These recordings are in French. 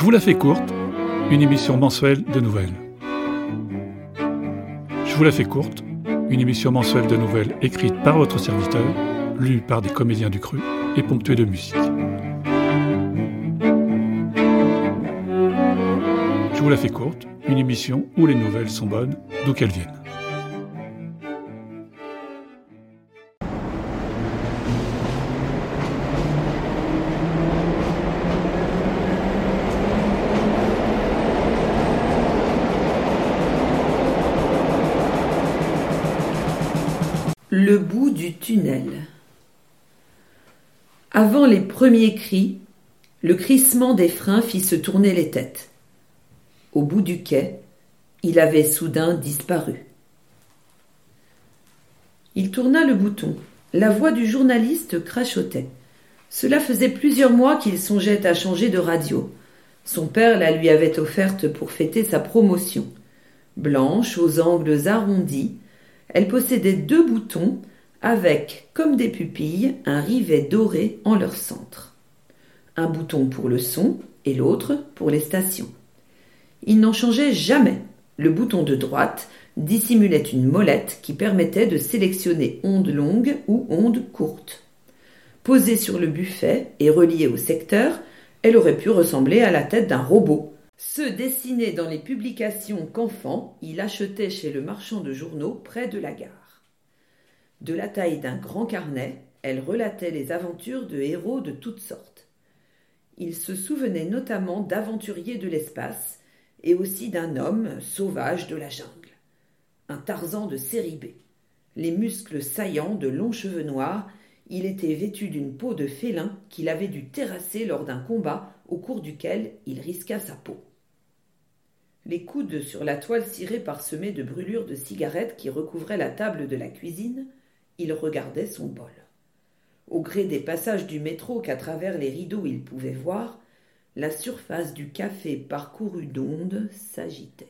vous la fais courte, une émission mensuelle de nouvelles. Je vous la fais courte, une émission mensuelle de nouvelles écrite par votre serviteur, lue par des comédiens du cru et ponctuée de musique. Je vous la fais courte, une émission où les nouvelles sont bonnes, d'où qu'elles viennent. Le bout du tunnel. Avant les premiers cris, le crissement des freins fit se tourner les têtes. Au bout du quai, il avait soudain disparu. Il tourna le bouton. La voix du journaliste crachotait. Cela faisait plusieurs mois qu'il songeait à changer de radio. Son père la lui avait offerte pour fêter sa promotion. Blanche, aux angles arrondis, elle possédait 2 boutons avec, comme des pupilles, un rivet doré en leur centre. Un bouton pour le son et l'autre pour les stations. Il n'en changeait jamais. Le bouton de droite dissimulait une molette qui permettait de sélectionner ondes longues ou ondes courtes. Posée sur le buffet et reliée au secteur, elle aurait pu ressembler à la tête d'un robot. Ceux dessinés dans les publications qu'enfant, il achetait chez le marchand de journaux près de la gare. De la taille d'un grand carnet, elle relatait les aventures de héros de toutes sortes. Il se souvenait notamment d'aventuriers de l'espace et aussi d'un homme sauvage de la jungle. Un Tarzan de série B. Les muscles saillants, de longs cheveux noirs, il était vêtu d'une peau de félin qu'il avait dû terrasser lors d'un combat au cours duquel il risqua sa peau. Les coudes sur la toile cirée parsemée de brûlures de cigarettes qui recouvraient la table de la cuisine, il regardait son bol. Au gré des passages du métro qu'à travers les rideaux il pouvait voir, la surface du café parcourue d'ondes s'agitait.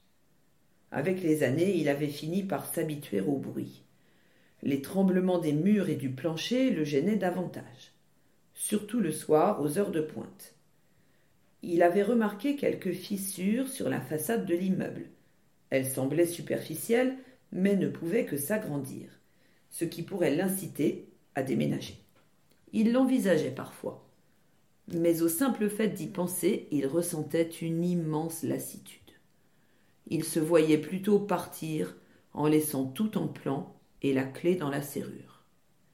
Avec les années, il avait fini par s'habituer au bruit. Les tremblements des murs et du plancher le gênaient davantage, surtout le soir aux heures de pointe. Il avait remarqué quelques fissures sur la façade de l'immeuble. Elles semblaient superficielles, mais ne pouvaient que s'agrandir, ce qui pourrait l'inciter à déménager. Il l'envisageait parfois, mais au simple fait d'y penser, il ressentait une immense lassitude. Il se voyait plutôt partir en laissant tout en plan et la clé dans la serrure.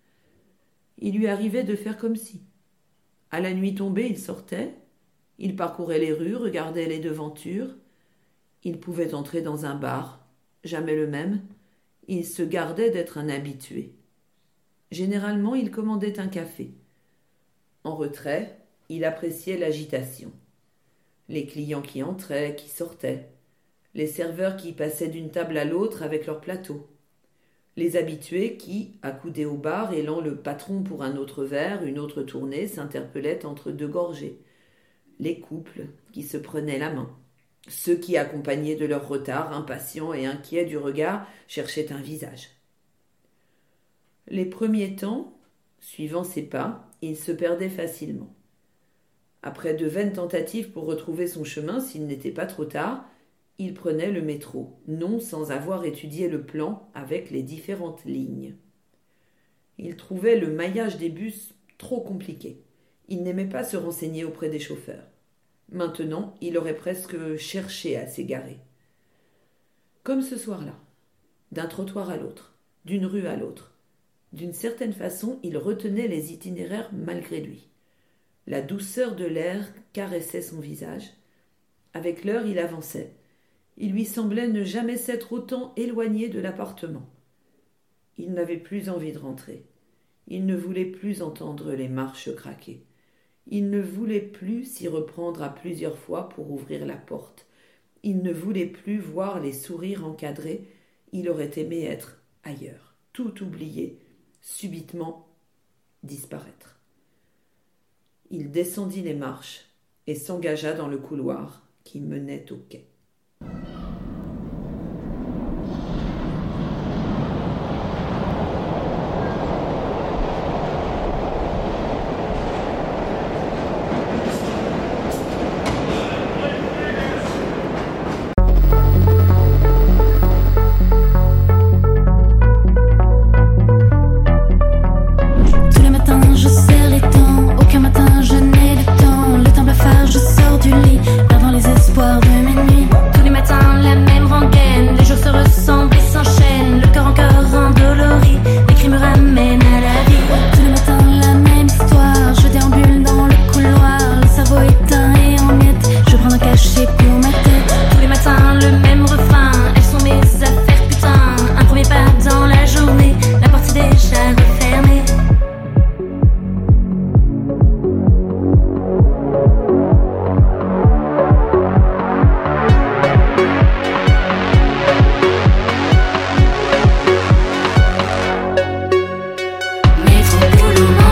Il lui arrivait de faire comme si. À la nuit tombée, il sortait, il parcourait les rues, regardait les devantures. Il pouvait entrer dans un bar, jamais le même. Il se gardait d'être un habitué. Généralement, il commandait un café. En retrait, il appréciait l'agitation. Les clients qui entraient, qui sortaient. Les serveurs qui passaient d'une table à l'autre avec leur plateau. Les habitués qui, accoudés au bar, élant le patron pour un autre verre, une autre tournée, s'interpellaient entre 2 gorgées. Les couples qui se prenaient la main. Ceux qui, accompagnés de leur retard, impatients et inquiets du regard, cherchaient un visage. Les premiers temps, suivant ses pas, il se perdait facilement. Après de vaines tentatives pour retrouver son chemin, s'il n'était pas trop tard, il prenait le métro, non sans avoir étudié le plan avec les différentes lignes. Il trouvait le maillage des bus trop compliqué. Il n'aimait pas se renseigner auprès des chauffeurs. Maintenant, il aurait presque cherché à s'égarer. Comme ce soir-là, d'un trottoir à l'autre, d'une rue à l'autre. D'une certaine façon, il retenait les itinéraires malgré lui. La douceur de l'air caressait son visage. Avec l'heure, il avançait. Il lui semblait ne jamais s'être autant éloigné de l'appartement. Il n'avait plus envie de rentrer. Il ne voulait plus entendre les marches craquer. Il ne voulait plus s'y reprendre à plusieurs fois pour ouvrir la porte. Il ne voulait plus voir les sourires encadrés. Il aurait aimé être ailleurs, tout oublier, subitement disparaître. Il descendit les marches et s'engagea dans le couloir qui menait au quai.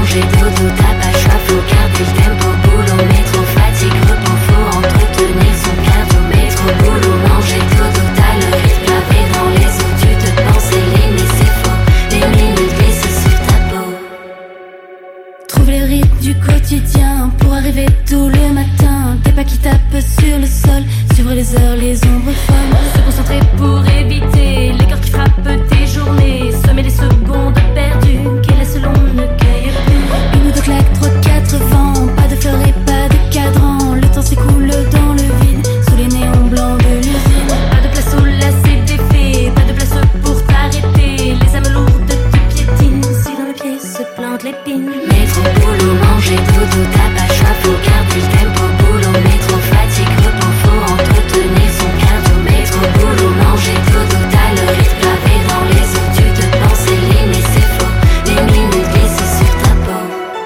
manger, dodo, tabac, choix, faut garder le tempo, boulot, métro, fatigue, repos, faut entretenir son cardio, métro, boulot, manger, dodo, t'as le rythme gravé dans les os, tu te penses éliminé, c'est faux, les minutes glissent sur ta peau. Trouve le rythme du quotidien pour arriver tôt le matin, des pas qui tapent sur le sol, suivre les heures, les ombres folles, se concentrer pour éviter les corps qui frappent tes journées, semer les secondes perdues, qui laissent l'on ne cueille plus. Une ou deux claques, trois, quatre vents, pas de fleurs et pas de cadran, le temps s'écoule dans le vide, sous les néons blancs de l'usine. Pas de place au lacet défait, pas de place pour t'arrêter, les âmes lourdes te piétinent, si dans le pied se plante l'épine. Métro, boulot, manger, dodo, tabac, choix, faut garder le tempo, boulot, métro, fatigue, repos, faut entretenir son cardio, métro, boulot, manger, dodo, t'as le rythme gravé dans les os, tu te penses éliminé, c'est faux, les minutes glissent sur ta peau.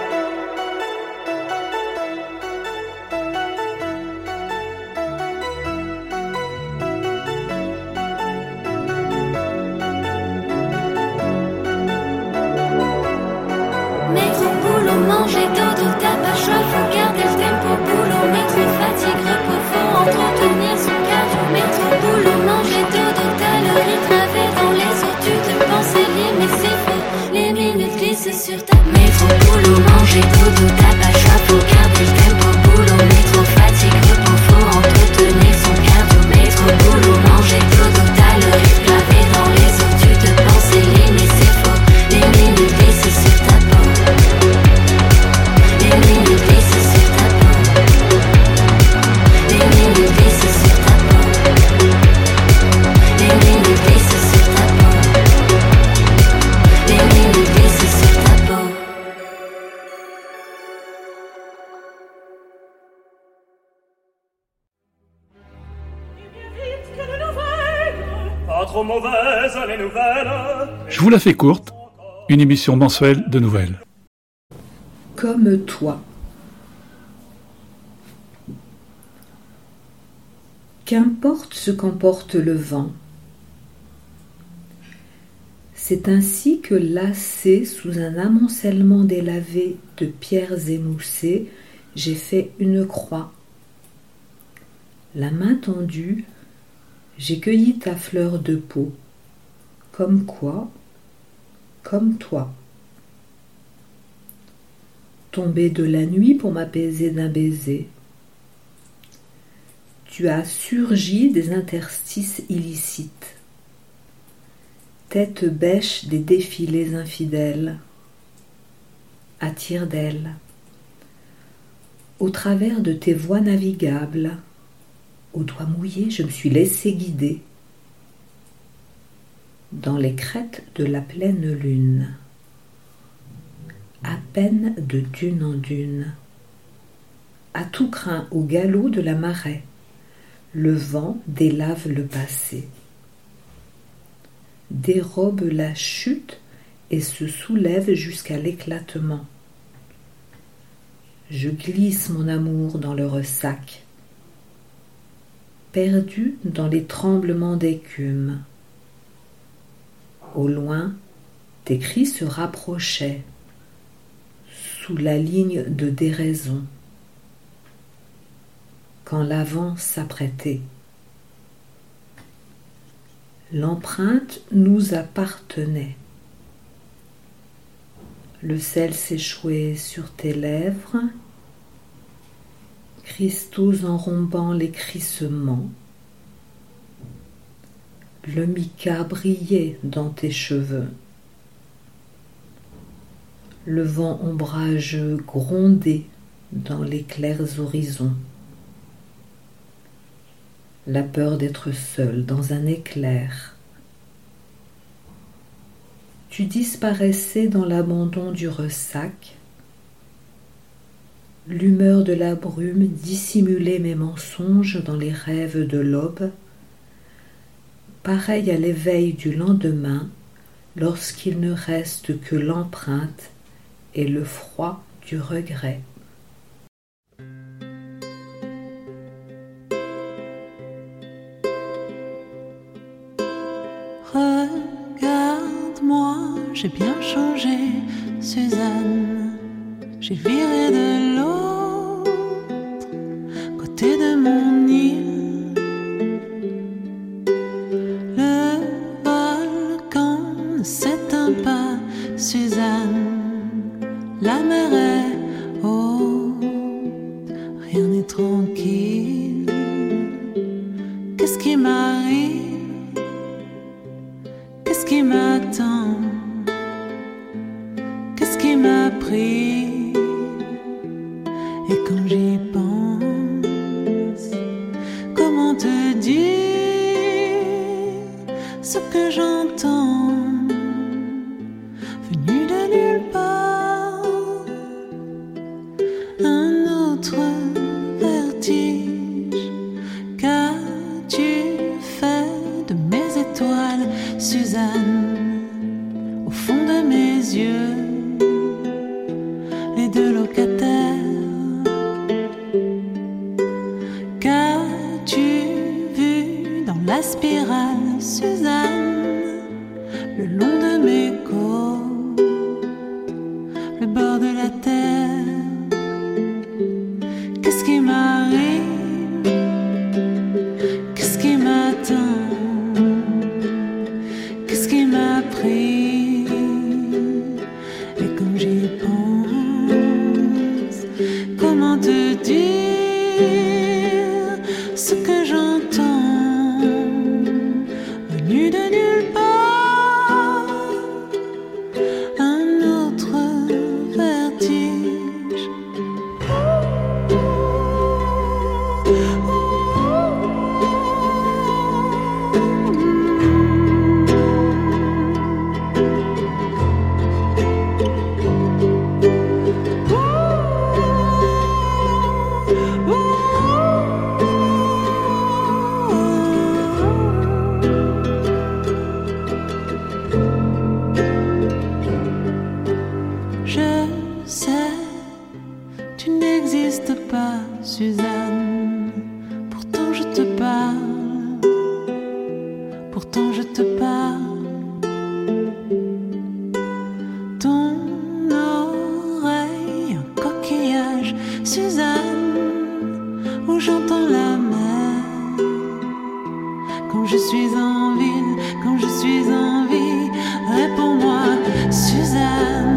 Métro, boulot, manger, dodo, tabac, choix, faut garder le tempo, boulot, métro, fatigue, repos, faut entretenir son cardio, métro, boulot, manger, dodo, t'as le rythme gravé dans les os, tu te penses éliminé, c'est faux, les minutes glissent sur ta métro, boulot, manger, dodo, tabac, choix, faut garder le tempo, boulot, métro, fatigue, repos, faut entretenir son cardio, métro, boulot, manger, dodo, t'as le rythme gravé dans les os, tu te penses éliminé, c'est faux, les minutes glissent sur ta peau. Les minutes glissent sur ta peau. Les minutes glissent sur ta peau. Les minutes glissent sur ta peau. Les minutes glissent sur ta peau. Pas trop mauvaises les nouvelles. Je vous la fais courte, une émission mensuelle de nouvelles. Comme toi. Qu'importe ce qu'emporte le vent. C'est ainsi que, lassé sous un amoncellement délavé de pierres émoussées, j'ai fait une croix. La main tendue, j'ai cueilli ta fleur de peau. Comme quoi, comme toi. Tombé de la nuit pour m'apaiser d'un baiser. Tu as surgi des interstices illicites, tête bêche des défilés infidèles, à tire-d'aile, au travers de tes voies navigables, aux doigts mouillés je me suis laissé guider, dans les crêtes de la pleine lune. À peine de dune en dune, à tout crin au galop de la marée, le vent délave le passé, dérobe la chute et se soulève jusqu'à l'éclatement. Je glisse mon amour dans le ressac, perdu dans les tremblements d'écume. Au loin, tes cris se rapprochaient, sous la ligne de déraison, quand l'avant s'apprêtait. L'empreinte nous appartenait. Le sel s'échouait sur tes lèvres, cristaux enrombant les crissements. Le mica brillait dans tes cheveux. Le vent ombrageux grondait dans les clairs horizons. La peur d'être seul dans un éclair. Tu disparaissais dans l'abandon du ressac. L'humeur de la brume dissimulait mes mensonges dans les rêves de l'aube, pareil à l'éveil du lendemain, lorsqu'il ne reste que l'empreinte et le froid du regret. Regarde-moi, j'ai bien changé, Suzanne. j'ai viré de l'autre côté de mon île. Le volcan ne s'éteint pas, Suzanne, la mer est haute, rien n'est tranquille. Qu'est-ce qui m'arrive? Qu'est-ce qui m'attend? Qu'est-ce qui m'a pris? Et quand j'y pense, comment te dire ce que j'entends, venu de nulle part, un autre vertige. Qu'as-tu fait de mes étoiles, Suzanne, au fond de mes yeux, les deux locataires? Qu'as-tu vu dans la spirale, Suzanne, le long de mes côtes, le bord de la terre? Qu'est-ce qui m'arrive? Qu'est-ce qui m'attend? Qu'est-ce qui m'a pris? Et quand j'y pense, comment te dire ce que j'entends, venu de nulle part, un autre vertige. Je sais, tu n'existes pas, Suzanne. Pourtant je te parle, pourtant je te parle. Ton oreille, un coquillage, Suzanne, où j'entends la mer. Quand je suis en ville, quand je suis en vie, réponds-moi, Suzanne.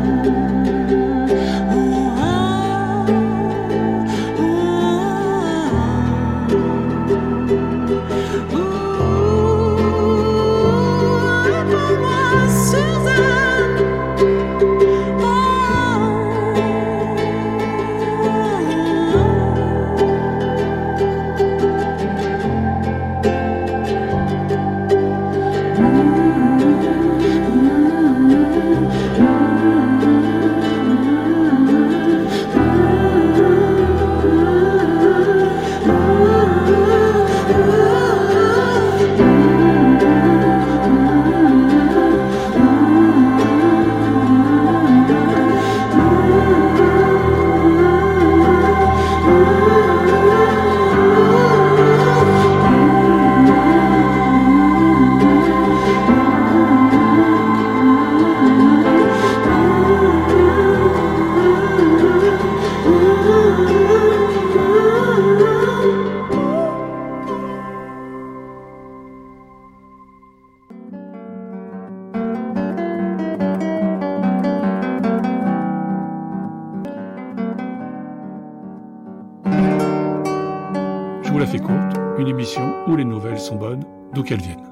Je vous la fais courte, une émission où les nouvelles sont bonnes, d'où qu'elles viennent.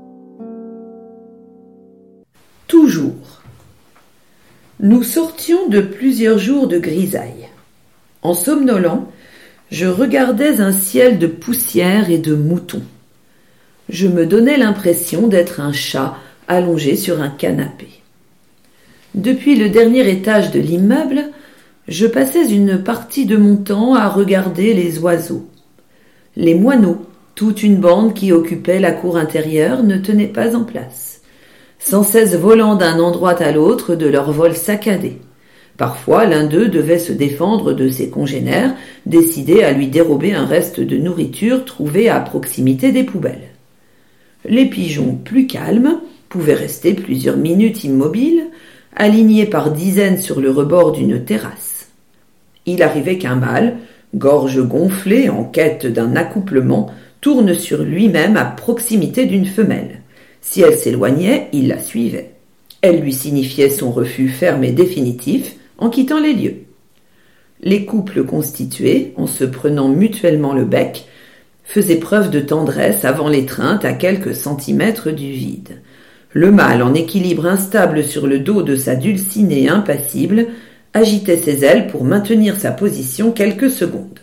Toujours. Nous sortions de plusieurs jours de grisaille. En somnolant, je regardais un ciel de poussière et de moutons. Je me donnais l'impression d'être un chat allongé sur un canapé. Depuis le dernier étage de l'immeuble, je passais une partie de mon temps à regarder les oiseaux. Les moineaux, toute une bande qui occupait la cour intérieure, ne tenait pas en place, sans cesse volant d'un endroit à l'autre de leur vol saccadé. Parfois, l'un d'eux devait se défendre de ses congénères, décidés à lui dérober un reste de nourriture trouvé à proximité des poubelles. Les pigeons, plus calmes, pouvaient rester plusieurs minutes immobiles, alignés par dizaines sur le rebord d'une terrasse. Il arrivait qu'un mâle, gorge gonflée en quête d'un accouplement, tourne sur lui-même à proximité d'une femelle. Si elle s'éloignait, il la suivait. Elle lui signifiait son refus ferme et définitif en quittant les lieux. Les couples constitués, en se prenant mutuellement le bec, faisaient preuve de tendresse avant l'étreinte à quelques centimètres du vide. Le mâle, en équilibre instable sur le dos de sa dulcinée impassible, agitait ses ailes pour maintenir sa position quelques secondes.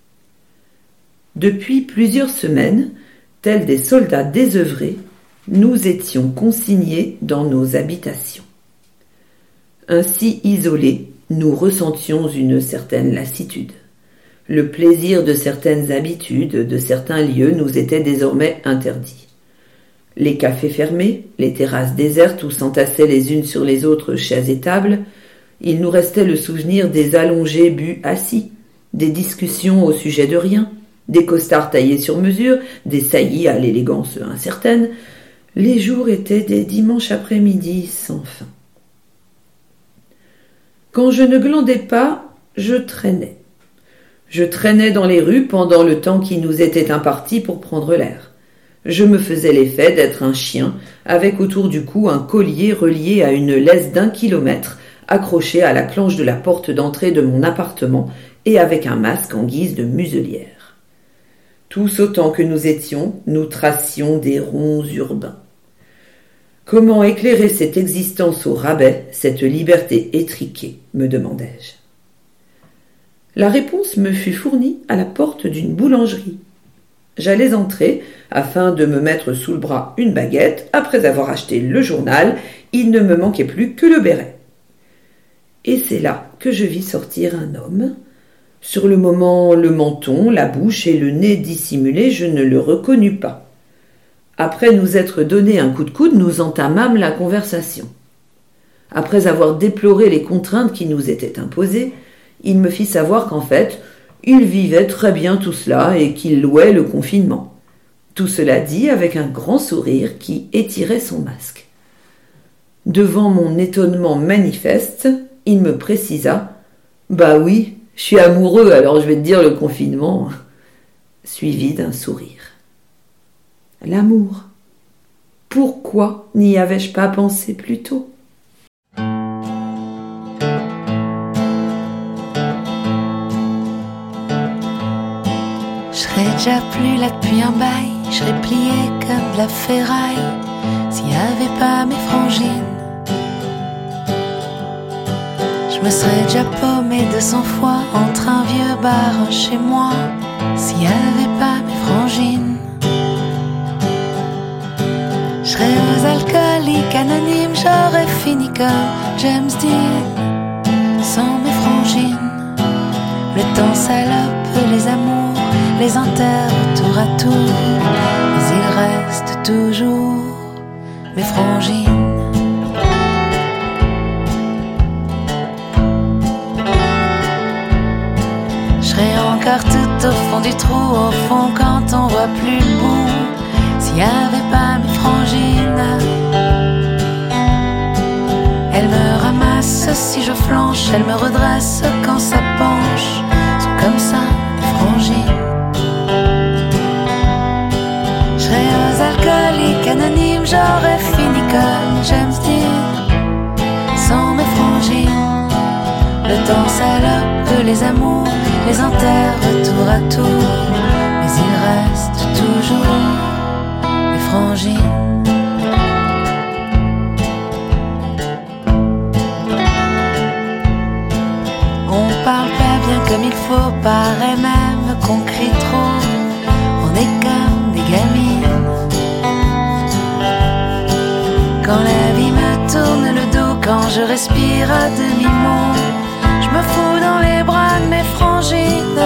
Depuis plusieurs semaines, tels des soldats désœuvrés, nous étions consignés dans nos habitations. Ainsi isolés, nous ressentions une certaine lassitude. Le plaisir de certaines habitudes, de certains lieux nous était désormais interdit. Les cafés fermés, les terrasses désertes où s'entassaient les unes sur les autres chaises et tables, il nous restait le souvenir des allongés bu assis, des discussions au sujet de rien, des costards taillés sur mesure, des saillies à l'élégance incertaine. Les jours étaient des dimanches après-midi sans fin. Quand je ne glandais pas, je traînais. Je traînais dans les rues pendant le temps qui nous était imparti pour prendre l'air. Je me faisais l'effet d'être un chien, avec autour du cou un collier relié à une laisse d'1 kilomètre, accroché à la planche de la porte d'entrée de mon appartement et avec un masque en guise de muselière. Tous autant que nous étions, nous tracions des ronds urbains. Comment éclairer cette existence au rabais, cette liberté étriquée, me demandai-je. La réponse me fut fournie à la porte d'une boulangerie. J'allais entrer afin de me mettre sous le bras une baguette. Après avoir acheté le journal, il ne me manquait plus que le béret. Et c'est là que je vis sortir un homme. Sur le moment, le menton, la bouche et le nez dissimulés, je ne le reconnus pas. Après nous être donné un coup de coude, nous entamâmes la conversation. Après avoir déploré les contraintes qui nous étaient imposées, il me fit savoir qu'en fait, il vivait très bien tout cela et qu'il louait le confinement. Tout cela dit avec un grand sourire qui étirait son masque. Devant mon étonnement manifeste, il me précisa « Bah oui, je suis amoureux, alors je vais te dire le confinement », suivi d'un sourire. L'amour. Pourquoi n'y avais-je pas pensé plus tôt ? Je serais déjà plus là depuis un bail, je serais plié comme de la ferraille s'il n'y avait pas mes frangines. Je me serais déjà paumé 200 fois entre un vieux bar chez moi s'il n'y avait pas mes frangines. Je serais aux alcooliques anonymes, j'aurais fini comme James Dean sans mes frangines. Le temps salope les amours, les enterre tour à tour, mais il reste toujours mes frangines. Je serais encore tout au fond du trou, au fond quand on voit plus le bout, s'il n'y avait pas mes frangines. Elle me ramasse si je flanche, elle me redresse quand ça penche, sont comme ça mes frangines. Je serais aux alcooliques anonymes, j'aurais fini comme James Dean sans mes frangines. Le temps salope les amours, les enterre tour à tour, mais il reste toujours mes frangines. On parle pas bien comme il faut, paraît même qu'on crie trop, on est comme des gamines. Quand la vie me tourne le dos, quand je respire à demi-mot, je me fous dans les bras de mes frangines.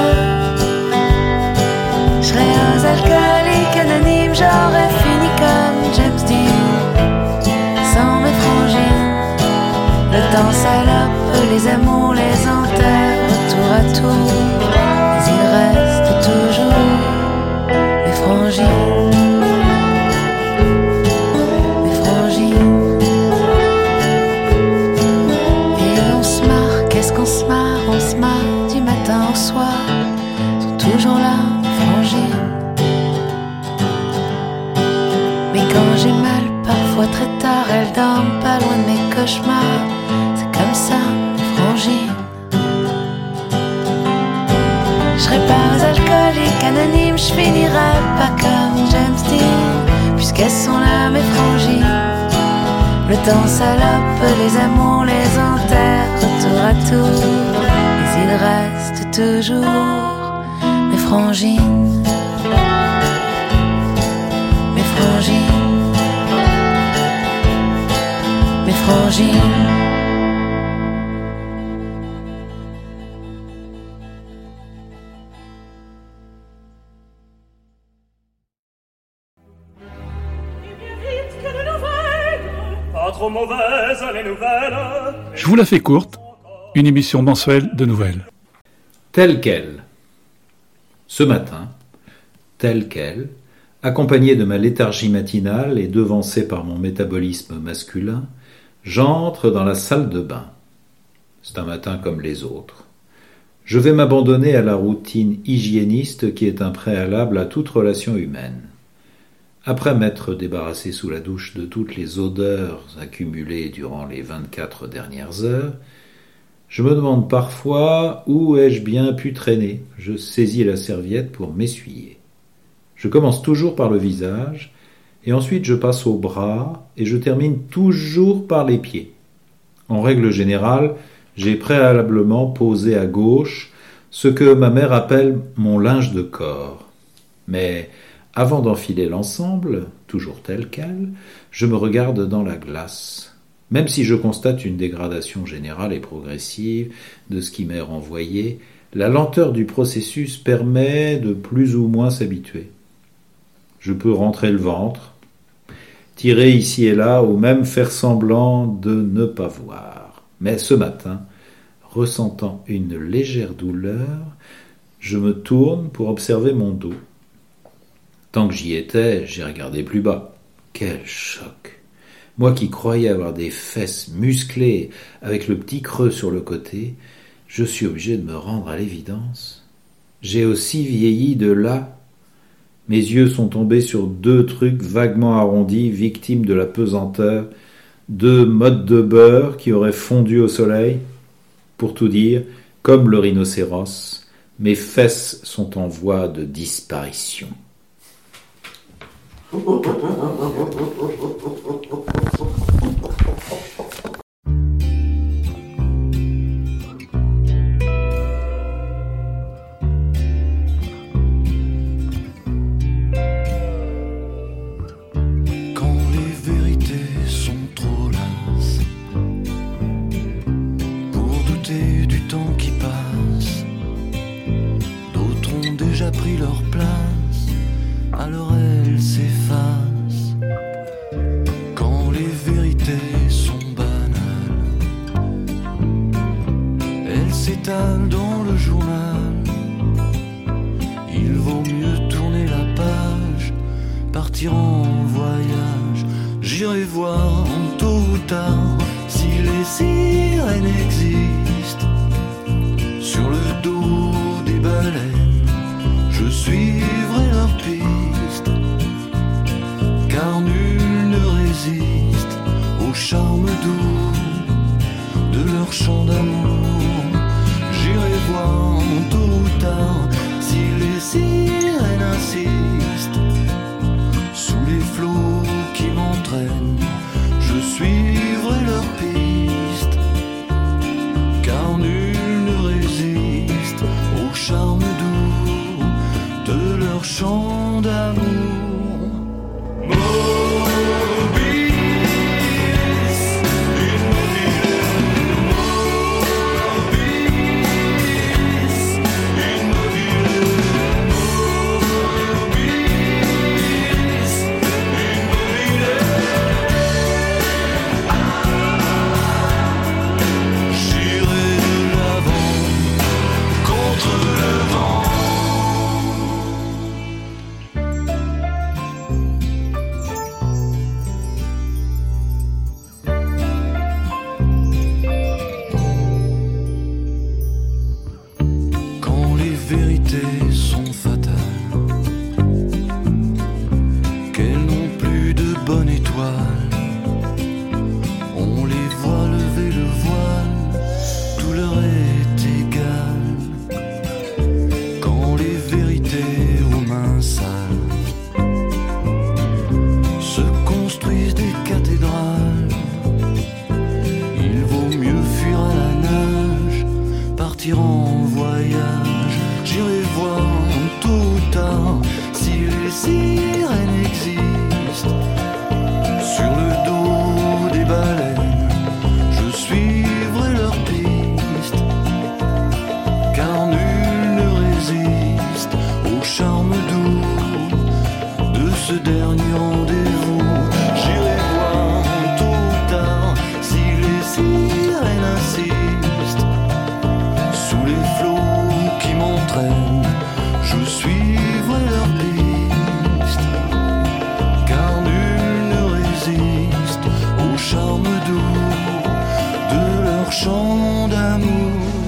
Je serais aux alcooliques anonymes, j'aurais fini comme James Dean sans mes frangines. Le temps salope les amours, les enterre tour à tour, mais il reste toujours mes frangines. Mes frangines. Et on se marre, qu'est-ce qu'on se marre? On se marre du mal. dorment pas loin de mes cauchemars. C'est comme ça, mes frangines. Je serai pas alcoolique, anonyme, je finirai pas comme James Dean, puisqu'elles sont là mes frangines. Le temps salope, les amours les enterrent tour à tour, mais il reste toujours mes frangines. Mes frangines. Mes frangines. Trop mauvaises les nouvelles. Je vous la fais courte, une émission mensuelle de nouvelles. Tel quel. Ce matin, tel quel, accompagné de ma léthargie matinale et devancé par mon métabolisme masculin, j'entre dans la salle de bain. C'est un matin comme les autres. Je vais m'abandonner à la routine hygiéniste qui est un préalable à toute relation humaine. Après m'être débarrassé sous la douche de toutes les odeurs accumulées durant les 24 dernières heures, je me demande parfois où ai-je bien pu traîner. Je saisis la serviette pour m'essuyer. Je commence toujours par le visage, et ensuite je passe aux bras, et je termine toujours par les pieds. En règle générale, j'ai préalablement posé à gauche ce que ma mère appelle mon linge de corps. Mais avant d'enfiler l'ensemble, toujours tel quel, je me regarde dans la glace. Même si je constate une dégradation générale et progressive de ce qui m'est renvoyé, la lenteur du processus permet de plus ou moins s'habituer. Je peux rentrer le ventre, tirer ici et là, ou même faire semblant de ne pas voir. Mais ce matin, ressentant une légère douleur, je me tourne pour observer mon dos. Tant que j'y étais, j'ai regardé plus bas. Quel choc! Moi qui croyais avoir des fesses musclées avec le petit creux sur le côté, je suis obligé de me rendre à l'évidence. J'ai aussi vieilli de là. Mes yeux sont tombés sur 2 trucs vaguement arrondis, victimes de la pesanteur, 2 mottes de beurre qui auraient fondu au soleil. Pour tout dire, comme le rhinocéros, mes fesses sont en voie de disparition. Quand les vérités sont trop lasses, pour douter du temps qui passe, d'autres ont déjà pris leur place. Alors elles s'effacent. Quand les vérités sont banales, elles s'étalent dans le journal. Il vaut mieux tourner la page, partir en voyage. J'irai voir tôt ou tard si les sirènes existent. Sur le dos des baleines, je suivrai leur piste, car nul ne résiste au charme doux de leur chant d'amour. J'irai voir tôt ou tard si les sirènes insistent. Sous les flots qui m'entraînent, je suivrai leur piste, car nul ne résiste au charme doux de leur chant d'amour. Mobilis, l'heure est égale. Quand les vérités aux mains sales se construisent des cathédrales, il vaut mieux fuir à la nage, partir en voyage. J'irai voir tôt ou tard si les sirènes existent. Sur le dos des baleines, je suivrai leur piste, car nul ne résiste au charme doux de ce dernier rendez-vous. J'irai voir tôt ou tard si les sirènes insistent. Sous les flots qui m'entraînent, je suivrai leur piste, car nul ne résiste au charme doux de leur chant d'amour.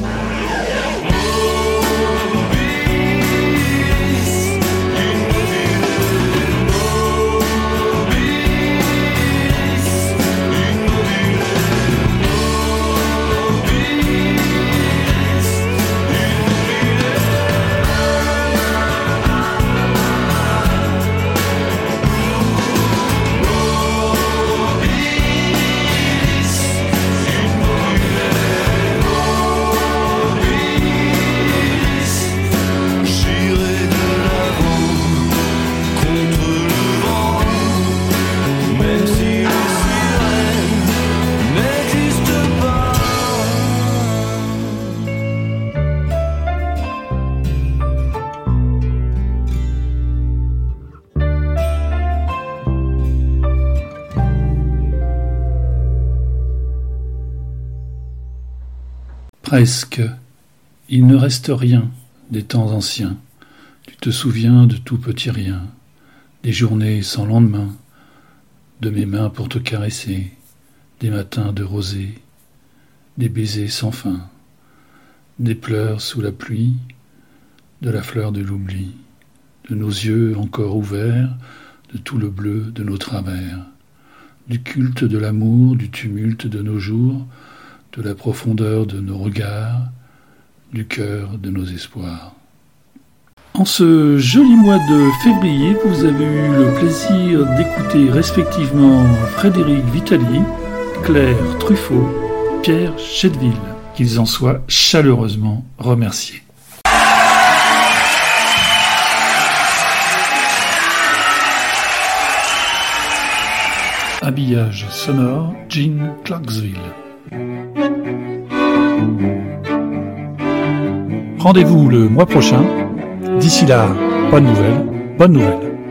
Presque, il ne reste rien des temps anciens. Tu te souviens de tout petit rien, des journées sans lendemain, de mes mains pour te caresser, des matins de rosée, des baisers sans fin, des pleurs sous la pluie, de la fleur de l'oubli, de nos yeux encore ouverts, de tout le bleu de nos travers, du culte de l'amour, du tumulte de nos jours, de la profondeur de nos regards, du cœur de nos espoirs. En ce joli mois de février, vous avez eu le plaisir d'écouter respectivement Frédéric Vitali, Claire Truffaut, Pierre Cheteville. Qu'ils en soient chaleureusement remerciés. Habillage sonore, Gene Clarksville. Rendez-vous le mois prochain. D'ici là, bonne nouvelle.